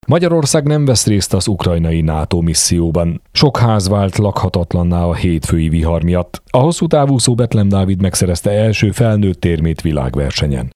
Magyarország nem vesz részt az ukrajnai NATO misszióban. Sok ház vált lakhatatlanná a hétfői vihar miatt. A hosszú távúszó Betlehem Dávid megszerezte első felnőtt érmét világversenyen.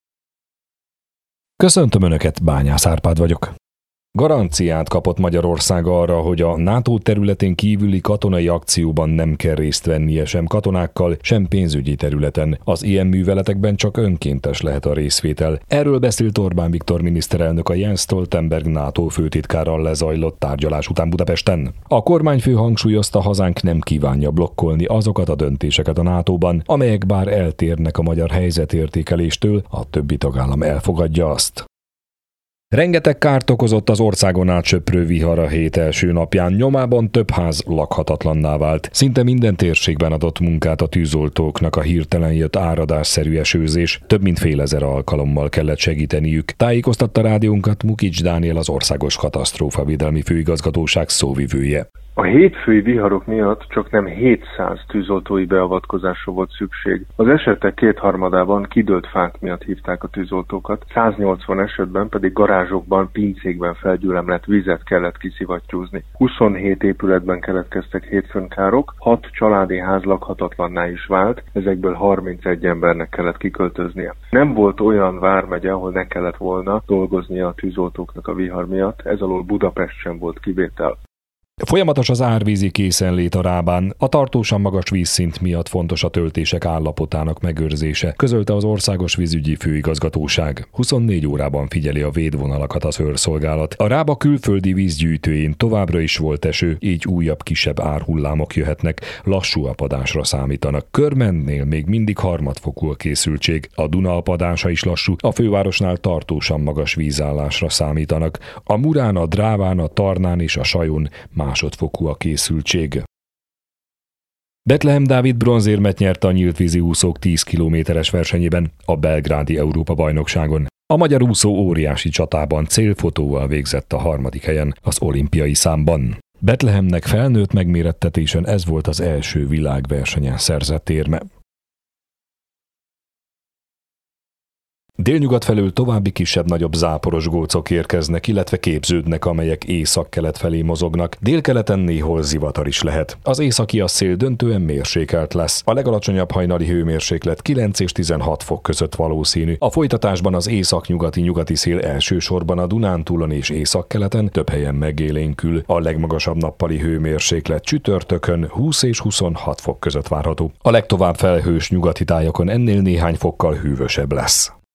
Köszöntöm Önöket, Bányász Árpád vagyok. Garanciát kapott Magyarország arra, hogy a NATO területén kívüli katonai akcióban nem kell részt vennie sem katonákkal, sem pénzügyi területen. Az ilyen műveletekben csak önkéntes lehet a részvétel. Erről beszélt Orbán Viktor miniszterelnök a Jens Stoltenberg NATO főtitkárral lezajlott tárgyalás után Budapesten. A kormányfő hangsúlyozta, hazánk nem kívánja blokkolni azokat a döntéseket a NATO-ban, amelyek bár eltérnek a magyar helyzetértékeléstől, a többi tagállam elfogadja azt. Rengeteg kárt okozott az országon átsöprő vihar a hét első napján, nyomában több ház lakhatatlanná vált. Szinte minden térségben adott munkát a tűzoltóknak a hirtelen jött áradásszerű esőzés, több mint fél ezer alkalommal kellett segíteniük. Tájékoztatta rádiónkat Mukics Dániel, az Országos Katasztrófavédelmi Főigazgatóság szóvivője. A hétfői viharok miatt csaknem 700 tűzoltói beavatkozásra volt szükség. Az esetek kétharmadában kidőlt fák miatt hívták a tűzoltókat, 180 esetben pedig garázsokban, pincékben felgyülemlett vizet kellett kiszivattyúzni. 27 épületben keletkeztek hétfőn károk, 6 családi ház lakhatatlanná is vált, ezekből 31 embernek kellett kiköltöznie. Nem volt olyan vármegye, ahol ne kellett volna dolgoznia a tűzoltóknak a vihar miatt, ez alól Budapest sem volt kivétel. Folyamatos az árvízi készenlét a Rábán. A tartósan magas vízszint miatt fontos a töltések állapotának megőrzése, közölte az Országos Vízügyi Főigazgatóság. 24 órában figyeli a védvonalakat a őrszolgálat. A Rába külföldi vízgyűjtőjén továbbra is volt eső, így újabb kisebb árhullámok jöhetnek, lassú apadásra számítanak. Körmendnél még mindig harmadfokú a készültség. A Duna apadása is lassú, a fővárosnál tartósan magas vízállásra számítanak. A Murán, a Dráván, a Tarnán és a Sajon másodfokú a készültség. Betlehem Dávid bronzérmet nyert a nyíltvízi úszók 10 kilométeres versenyében a belgrádi Európa-bajnokságon. A magyar úszó óriási csatában célfotóval végzett a 3. helyen az olimpiai számban. Betlehemnek felnőtt megmérettetésen ez volt az első világversenyen szerzett érme. Délnyugat felől további kisebb-nagyobb záporos gócok érkeznek, illetve képződnek, amelyek északkelet felé mozognak. Délkeleten néhol zivatar is lehet. Az északi szél döntően mérsékelt lesz. A legalacsonyabb hajnali hőmérséklet 9 és 16 fok között valószínű. A folytatásban az északnyugati szél elsősorban a Dunántúlon és északkeleten több helyen megélénkül. A legmagasabb nappali hőmérséklet csütörtökön 20 és 26 fok között várható. A legtovább felhős nyugati tájakon ennél néhány fokkal hűvösebb lesz.